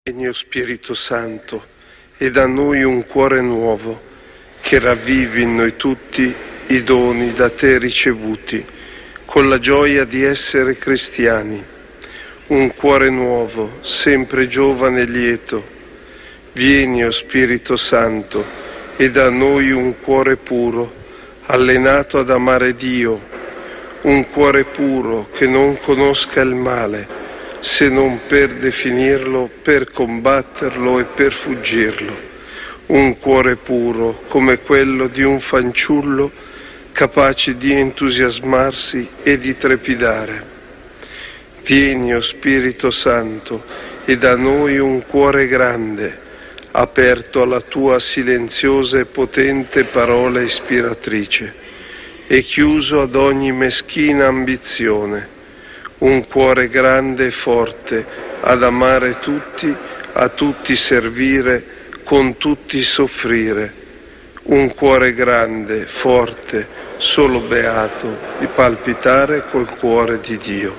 Vieni, o Spirito Santo, e da noi un cuore nuovo, che ravvivi in noi tutti i doni da te ricevuti, con la gioia di essere cristiani. Un cuore nuovo, sempre giovane e lieto. Vieni, o Spirito Santo, e da noi un cuore puro, allenato ad amare Dio, un cuore puro che non conosca il male, se non per definirlo, per combatterlo e per fuggirlo. Un cuore puro come quello di un fanciullo capace di entusiasmarsi e di trepidare. Vieni, o Spirito Santo, e da noi un cuore grande, aperto alla tua silenziosa e potente parola ispiratrice, e chiuso ad ogni meschina ambizione. Un cuore grande e forte ad amare tutti, a tutti servire, con tutti soffrire. Un cuore grande, forte, solo beato, di palpitare col cuore di Dio.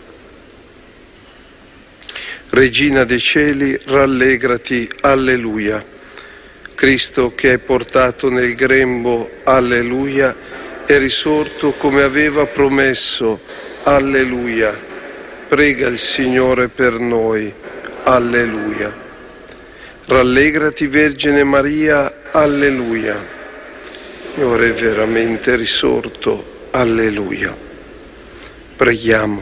Regina dei cieli, rallegrati, alleluia. Cristo che è portato nel grembo, alleluia, è risorto come aveva promesso, alleluia. Prega il Signore per noi, alleluia. Rallegrati, Vergine Maria, alleluia. Signore è veramente risorto, alleluia. Preghiamo.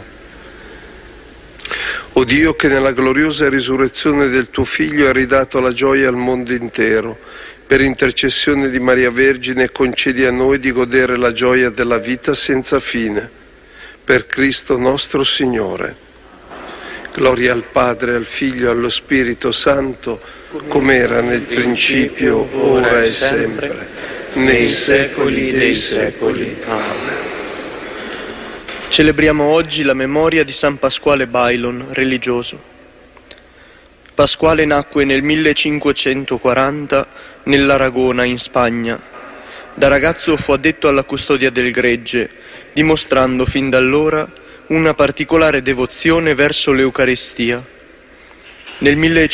O Dio, che nella gloriosa risurrezione del tuo Figlio hai ridato la gioia al mondo intero, per intercessione di Maria Vergine concedi a noi di godere la gioia della vita senza fine. Per Cristo nostro Signore. Gloria al Padre, al Figlio e allo Spirito Santo, come era nel principio, ora e sempre, nei secoli dei secoli. Amen. Celebriamo oggi la memoria di San Pasquale Bailon, religioso. Pasquale nacque nel 1540 nell'Aragona, in Spagna. Da ragazzo fu addetto alla custodia del gregge, dimostrando fin da allora una particolare devozione verso l'Eucaristia. Nel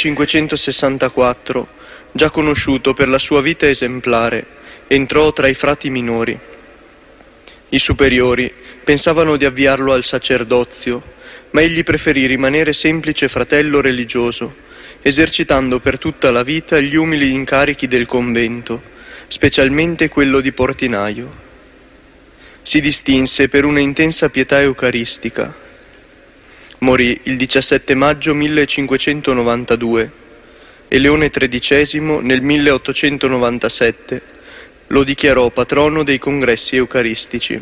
1564, già conosciuto per la sua vita esemplare, entrò tra i frati minori. I superiori pensavano di avviarlo al sacerdozio, ma egli preferì rimanere semplice fratello religioso, esercitando per tutta la vita gli umili incarichi del convento, specialmente quello di portinaio. Si distinse per una intensa pietà eucaristica. Morì il 17 maggio 1592 e Leone XIII nel 1897 lo dichiarò patrono dei congressi eucaristici.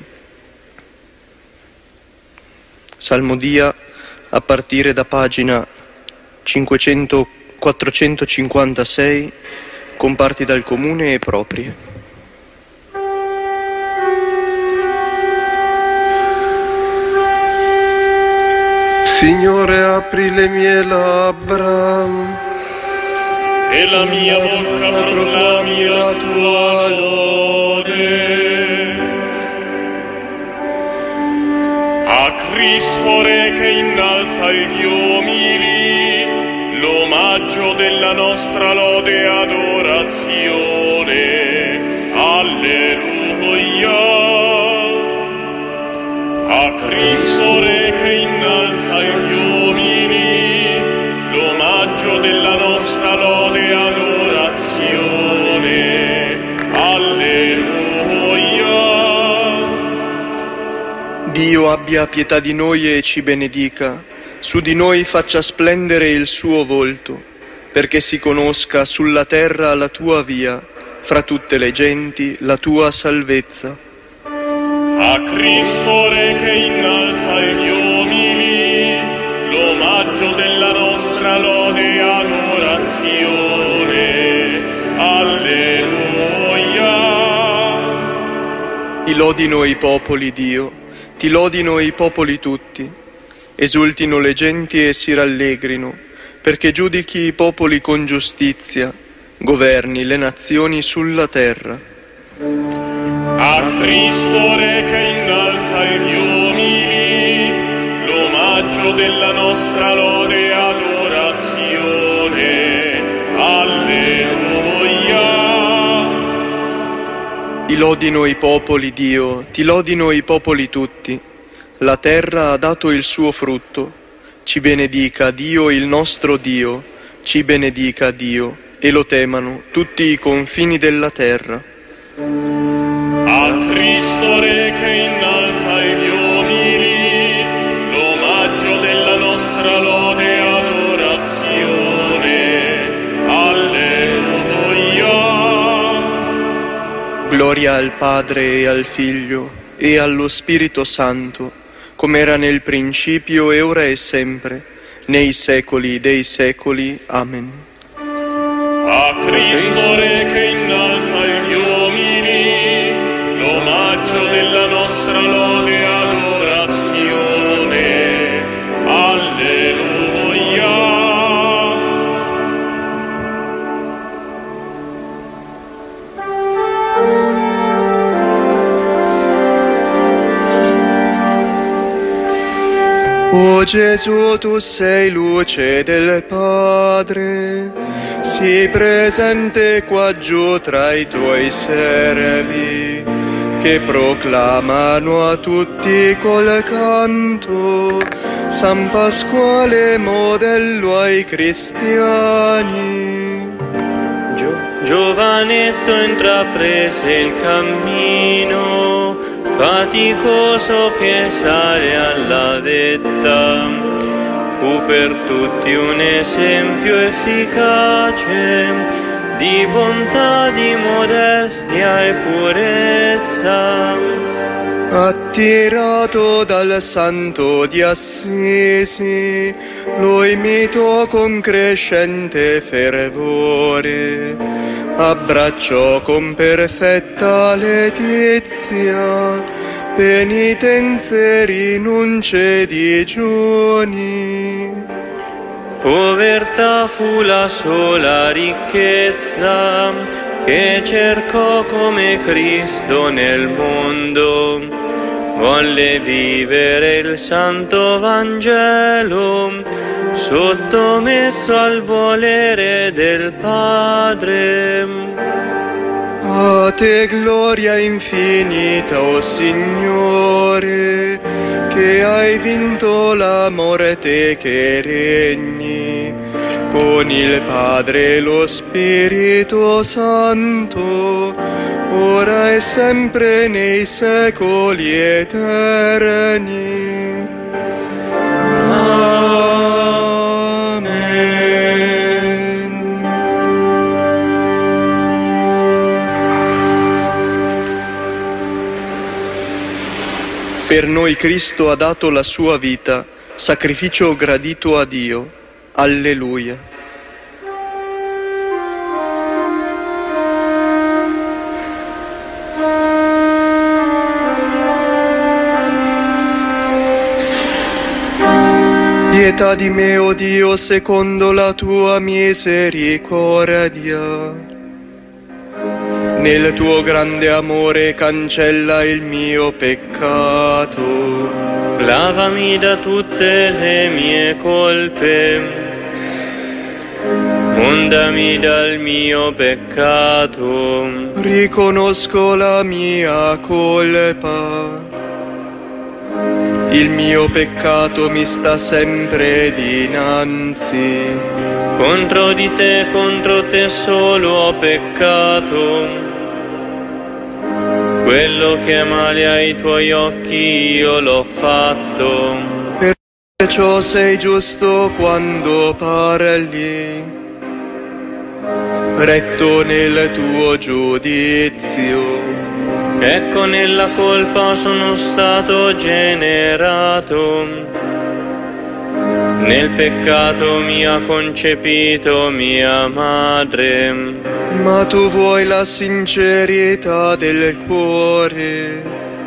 Salmodia a partire da pagina 456 con parti dal comune e proprie. Signore, apri le mie labbra e la mia bocca proclami la tua lode. A Cristo Re che innalza gli umili, l'omaggio della nostra lode e adorazione. Alleluia. A Cristo Re che innalza gli umili, l'omaggio della nostra lode e adorazione. Alleluia. Dio abbia pietà di noi e ci benedica, su di noi faccia splendere il suo volto, perché si conosca sulla terra la tua via, fra tutte le genti la tua salvezza. A Cristo Re che innalza gli umili, l'omaggio della nostra lode e adorazione. Alleluia. Ti lodino i popoli, Dio, ti lodino i popoli tutti, esultino le genti e si rallegrino, perché giudichi i popoli con giustizia, governi le nazioni sulla terra. A Cristo Re che innalza gli umili, l'omaggio della nostra lode e adorazione. lodino i popoli, Dio, ti lodino i popoli tutti. La terra ha dato il suo frutto. Ci benedica Dio, il nostro Dio, ci benedica Dio, e lo temano tutti i confini della terra. A Cristo Re che innalza gli umili, l'omaggio della nostra lode e adorazione. Alleluia. Gloria al Padre e al Figlio e allo Spirito Santo, come era nel principio e ora e sempre, nei secoli dei secoli. Amen. A Cristo Re che innalza gli umili, l'omaggio della nostra lode e adorazione. Alleluia. O Gesù, tu sei luce del Padre, sii presente qua giù tra i tuoi servi, che proclamano a tutti col canto San Pasquale, modello ai cristiani. Giovanetto intraprese il cammino faticoso che sale alla vetta, fu per tutti un esempio efficace di bontà, di modestia e purezza. Attirato dal santo di Assisi, lo imitò con crescente fervore, abbracciò con perfetta letizia penitenze, rinunce, digiuni. Povertà fu la sola ricchezza che cercò come Cristo nel mondo. Volle vivere il santo Vangelo sottomesso al volere del Padre. A te gloria infinita, o Signore, che hai vinto la morte, che regni con il Padre e lo Spirito Santo, ora e sempre nei secoli eterni. Amen. Per noi Cristo ha dato la sua vita, sacrificio gradito a Dio. Alleluia. Pietà di me, o Dio, secondo la tua misericordia. Nel tuo grande amore cancella il mio peccato. Lavami da tutte le mie colpe, mondami dal mio peccato. Riconosco la mia colpa. Il mio peccato mi sta sempre dinanzi. Contro te solo ho peccato. Quello che è male ai tuoi occhi io l'ho fatto. Perciò sei giusto quando parli, retto nel tuo giudizio. Ecco, nella colpa sono stato generato, nel peccato mi ha concepito mia madre. Ma tu vuoi la sincerità del cuore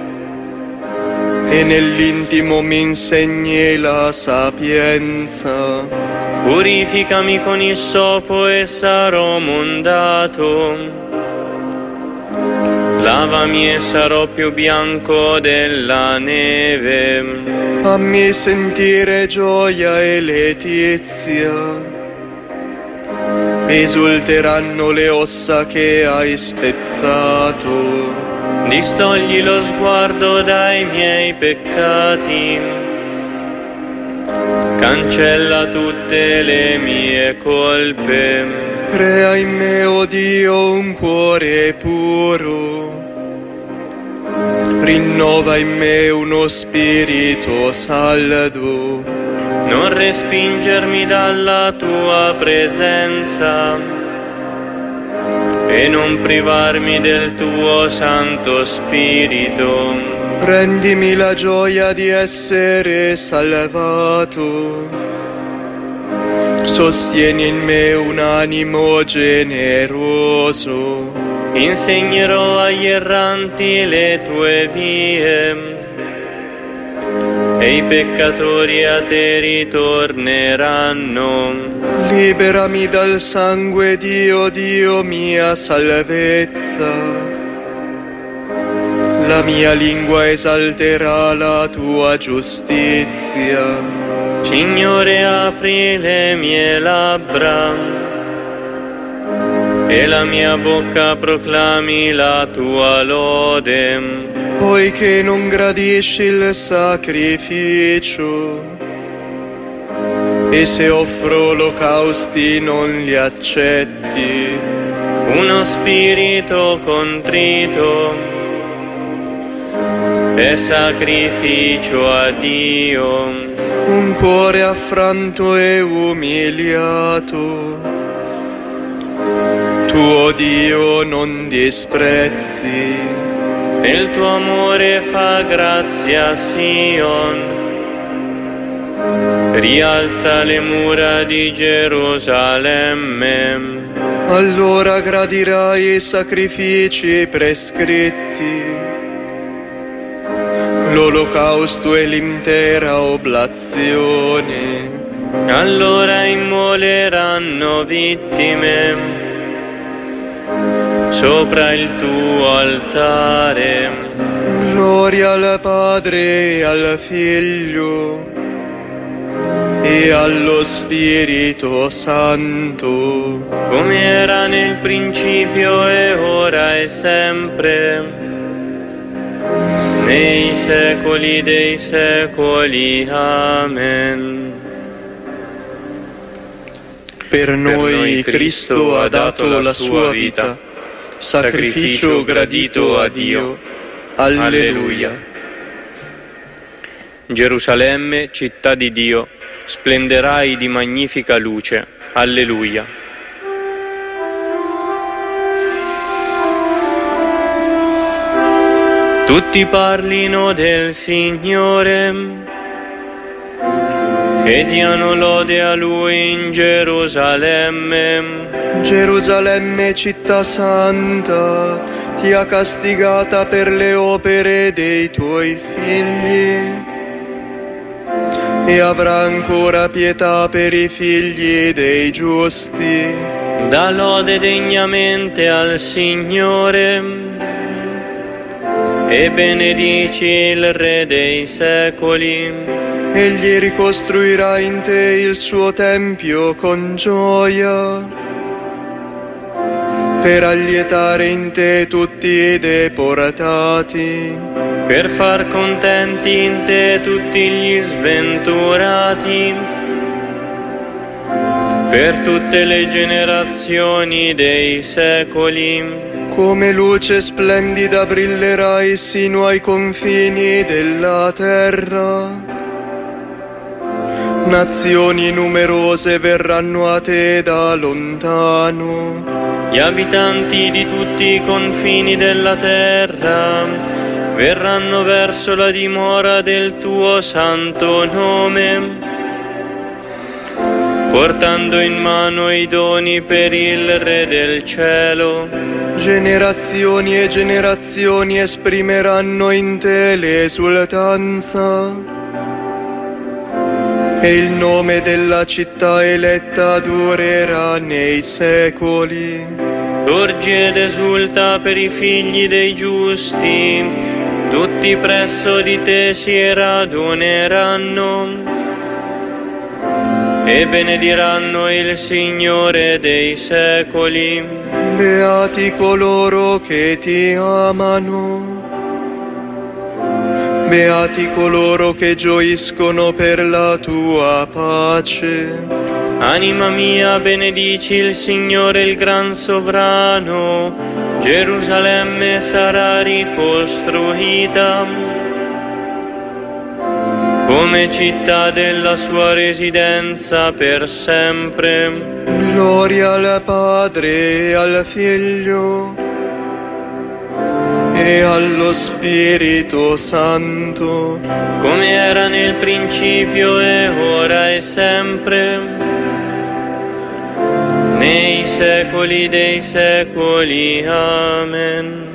e nell'intimo mi insegni la sapienza. Purificami con issopo e sarò mondato. Lavami e sarò più bianco della neve. Fammi sentire gioia e letizia. Esulteranno le ossa che hai spezzato. Distogli lo sguardo dai miei peccati, cancella tutte le mie colpe. Crea in me, o Dio, un cuore puro. Rinnova in me uno spirito saldo. Non respingermi dalla tua presenza e non privarmi del tuo Santo Spirito. Rendimi la gioia di essere salvato. Sostieni in me un animo generoso. Insegnerò agli erranti le tue vie e i peccatori a te ritorneranno. Liberami dal sangue, Dio, Dio mia salvezza. La mia lingua esalterà la tua giustizia. Signore, apri le mie labbra e la mia bocca proclami la tua lode. Poiché non gradisci il sacrificio, e se offro olocausti non li accetti. Uno spirito contrito è sacrificio a Dio. Un cuore affranto e umiliato, tuo Dio non disprezzi. Il tuo amore fa grazia a Sion, rialza le mura di Gerusalemme. Allora gradirai i sacrifici prescritti, l'olocausto e l'intera oblazione. Allora immoleranno vittime sopra il tuo altare. Gloria al Padre e al Figlio e allo Spirito Santo, come era nel principio e ora e sempre, nei secoli dei secoli. Amen. Per noi Cristo ha dato la sua vita, sacrificio gradito a Dio. Alleluia. Gerusalemme, città di Dio, splenderai di magnifica luce. Alleluia. Tutti parlino del Signore e diano lode a Lui in Gerusalemme. Gerusalemme, città santa, ti ha castigata per le opere dei tuoi figli e avrà ancora pietà per i figli dei giusti. Dà lode degnamente al Signore e benedici il Re dei secoli. Egli ricostruirà in te il suo tempio con gioia, per allietare in te tutti i deportati, per far contenti in te tutti gli sventurati, per tutte le generazioni dei secoli. Come luce splendida brillerai sino ai confini della terra. Nazioni numerose verranno a te da lontano. Gli abitanti di tutti i confini della terra verranno verso la dimora del tuo santo nome, portando in mano i doni per il Re del cielo. Generazioni e generazioni esprimeranno in te l'esultanza, e il nome della città eletta durerà nei secoli. Sorge ed esulta per i figli dei giusti, tutti presso di te si raduneranno. e benediranno il Signore dei secoli. Beati coloro che ti amano, beati coloro che gioiscono per la tua pace. Anima mia, benedici il Signore, il gran sovrano. Gerusalemme sarà ricostruita come città della sua residenza per sempre. Gloria al Padre e al Figlio e allo Spirito Santo, come era nel principio e ora e sempre, nei secoli dei secoli. Amen.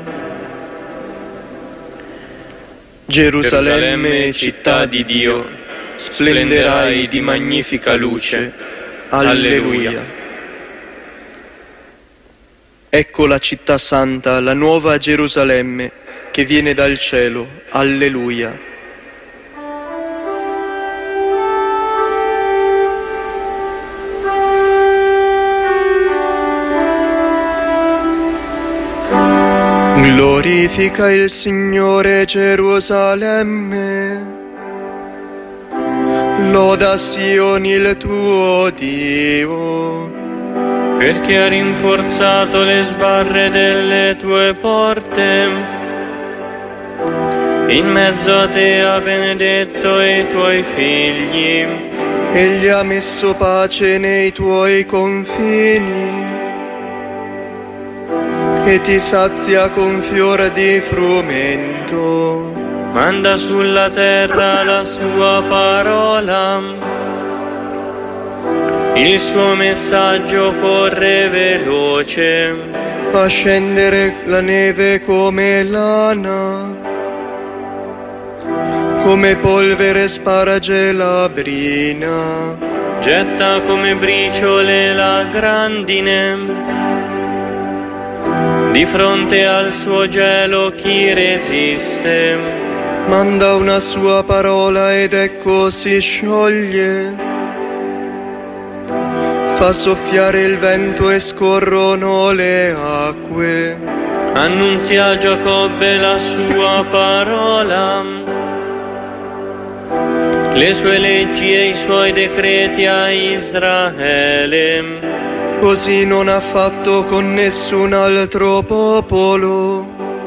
Gerusalemme, città di Dio, splenderai di magnifica luce. Alleluia. Ecco la città santa, la nuova Gerusalemme, che viene dal cielo. Alleluia. Glorifica il Signore, Gerusalemme. Loda Sioni il tuo Dio, perché ha rinforzato le sbarre delle tue porte. In mezzo a te ha benedetto i tuoi figli. Egli ha messo pace nei tuoi confini e ti sazia con fior di frumento. Manda sulla terra la sua parola, il suo messaggio corre veloce. Fa scendere la neve come lana, come polvere sparage la brina. Getta come briciole la grandine, di fronte al suo gelo chi resiste? Manda una sua parola ed ecco si scioglie. Fa soffiare il vento e scorrono le acque. Annunzia a Giacobbe la sua parola, le sue leggi e i suoi decreti a Israele. Così non ha fatto con nessun altro popolo,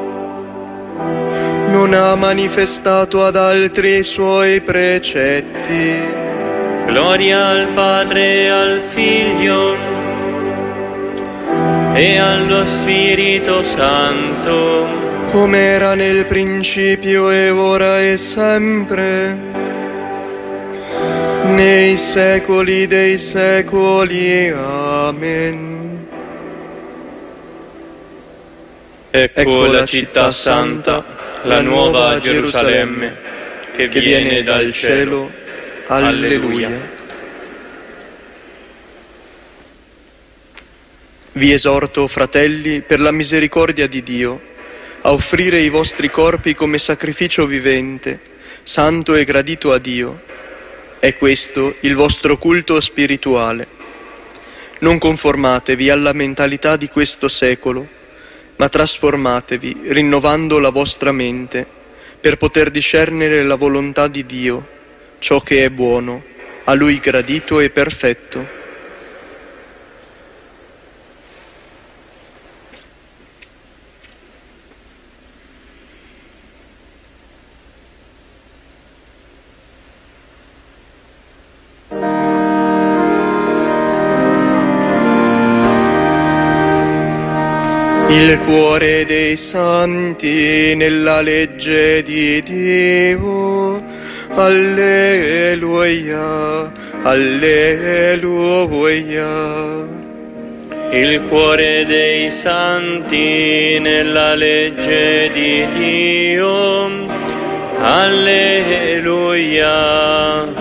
non ha manifestato ad altri i suoi precetti. Gloria al Padre e al Figlio e allo Spirito Santo, come era nel principio e ora e sempre, nei secoli dei secoli. Amen. Ecco la città santa, la nuova Gerusalemme, che viene dal cielo. Alleluia. Vi esorto, fratelli, per la misericordia di Dio, a offrire i vostri corpi come sacrificio vivente, santo e gradito a Dio. È questo il vostro culto spirituale. Non conformatevi alla mentalità di questo secolo, ma trasformatevi rinnovando la vostra mente per poter discernere la volontà di Dio, ciò che è buono, a Lui gradito e perfetto. Il cuore dei santi nella legge di Dio. Alleluia, alleluia. Il cuore dei santi nella legge di Dio. Alleluia,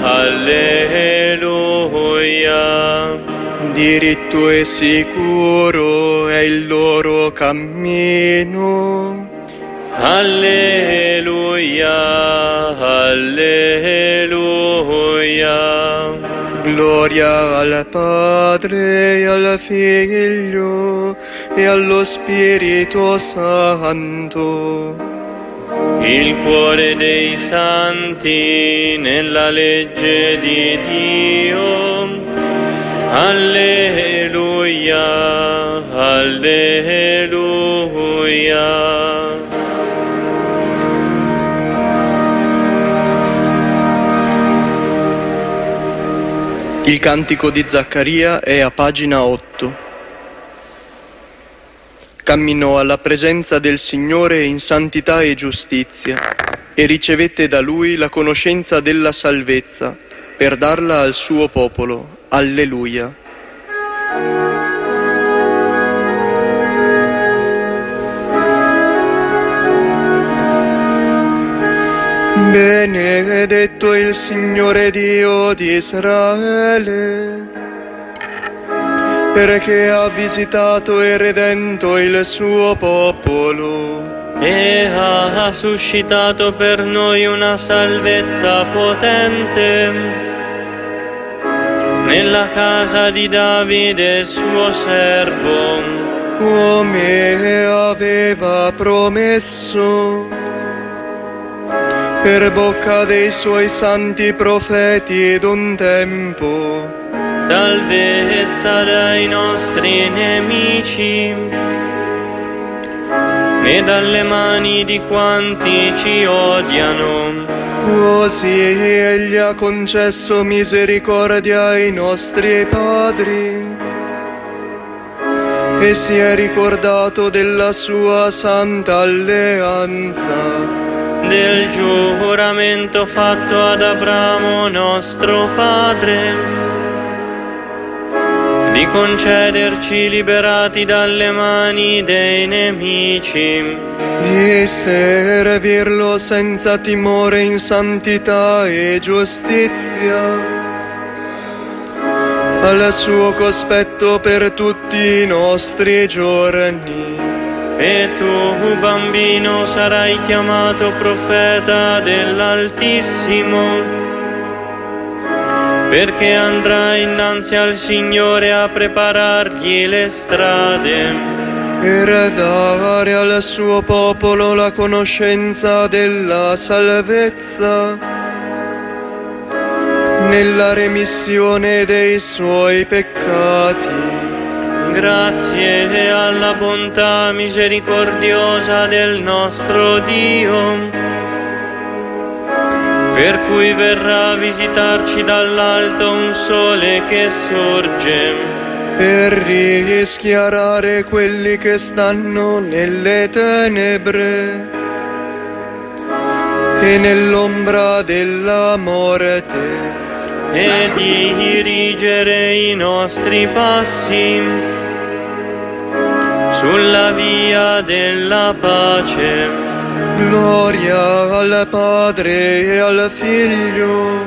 alleluia. Diritto e sicuro è il loro cammino. Alleluia, alleluia. Gloria al Padre, e al Figlio, e allo Spirito Santo. Il cuore dei santi nella legge di Dio. Alleluia, alleluia. Il cantico di Zaccaria è a pagina 8. Camminò alla presenza del Signore in santità e giustizia e ricevette da Lui la conoscenza della salvezza per darla al suo popolo. Alleluia. Benedetto il Signore Dio di Israele, perché ha visitato e redento il suo popolo e ha suscitato per noi una salvezza potente nella casa di Davide suo servo, come aveva promesso per bocca dei suoi santi profeti d'un tempo. Salvezza dai nostri nemici e dalle mani di quanti ci odiano. Così egli ha concesso misericordia ai nostri padri e si è ricordato della sua santa alleanza, del giuramento fatto ad Abramo nostro padre, di concederci, liberati dalle mani dei nemici, di servirlo senza timore in santità e giustizia, al suo cospetto per tutti i nostri giorni. E tu, bambino, sarai chiamato profeta dell'Altissimo, perché andrai innanzi al Signore a preparargli le strade, per dare al suo popolo la conoscenza della salvezza, nella remissione dei suoi peccati. Grazie alla bontà misericordiosa del nostro Dio, per cui verrà a visitarci dall'alto un sole che sorge, per rischiarare quelli che stanno nelle tenebre e nell'ombra della morte, e dirigere i nostri passi sulla via della pace. Gloria al Padre e al Figlio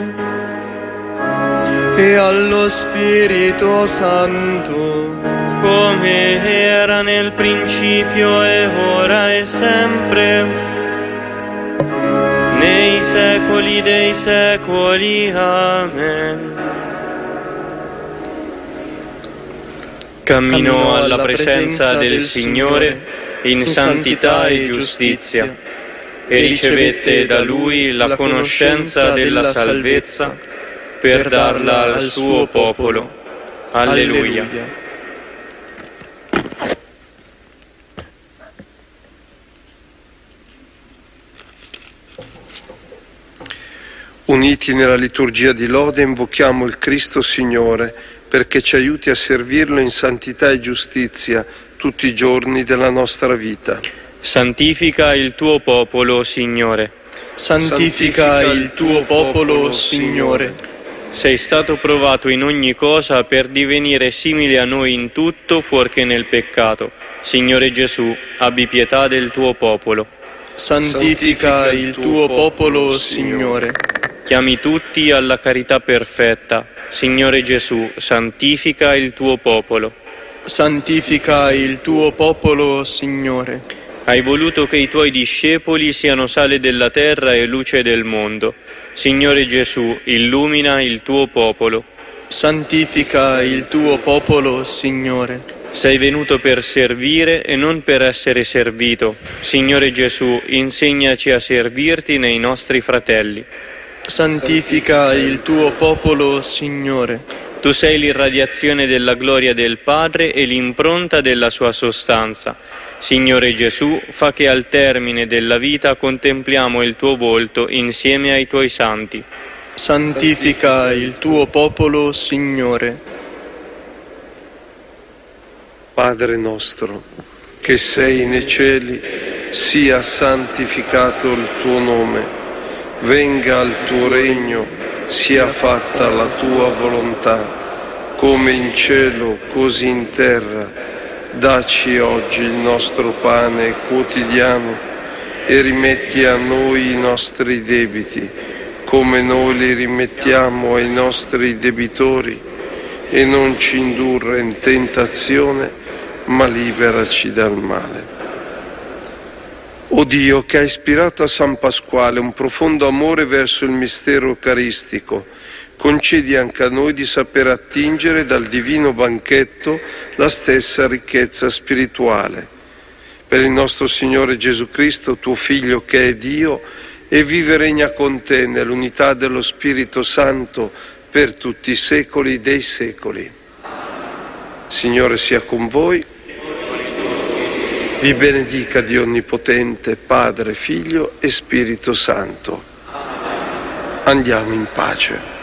e allo Spirito Santo, come era nel principio e ora e sempre, nei secoli dei secoli. Amen. Camminò alla presenza del Signore in santità e giustizia e ricevette da Lui la conoscenza della salvezza per darla al suo popolo. Alleluia. Uniti nella liturgia di lode invochiamo il Cristo Signore, perché ci aiuti a servirlo in santità e giustizia tutti i giorni della nostra vita. Santifica il tuo popolo, Signore. Santifica il tuo popolo, Signore. Sei stato provato in ogni cosa per divenire simile a noi in tutto, fuorché nel peccato. Signore Gesù, abbi pietà del tuo popolo. Santifica il tuo popolo, Signore. Chiami tutti alla carità perfetta. Signore Gesù, santifica il tuo popolo. Santifica il tuo popolo, Signore. Hai voluto che i tuoi discepoli siano sale della terra e luce del mondo. Signore Gesù, illumina il tuo popolo. Santifica il tuo popolo, Signore. Sei venuto per servire e non per essere servito. Signore Gesù, insegnaci a servirti nei nostri fratelli. Santifica il tuo popolo, Signore. Tu sei l'irradiazione della gloria del Padre e l'impronta della sua sostanza. Signore Gesù, fa che al termine della vita contempliamo il tuo volto insieme ai tuoi santi. Santifica il tuo popolo, Signore. Padre nostro, che sei nei cieli, sia santificato il tuo nome. Venga il tuo regno, sia fatta la tua volontà, come in cielo, così in terra. Dacci oggi il nostro pane quotidiano e rimetti a noi i nostri debiti, come noi li rimettiamo ai nostri debitori, e non ci indurre in tentazione, ma liberaci dal male. O Dio, che ha ispirato a San Pasquale un profondo amore verso il mistero eucaristico, concedi anche a noi di saper attingere dal divino banchetto la stessa ricchezza spirituale. Per il nostro Signore Gesù Cristo, tuo Figlio che è Dio, e vive e regna con te nell'unità dello Spirito Santo per tutti i secoli dei secoli. Signore sia con voi. Vi benedica Dio Onnipotente, Padre, Figlio e Spirito Santo. Andiamo in pace.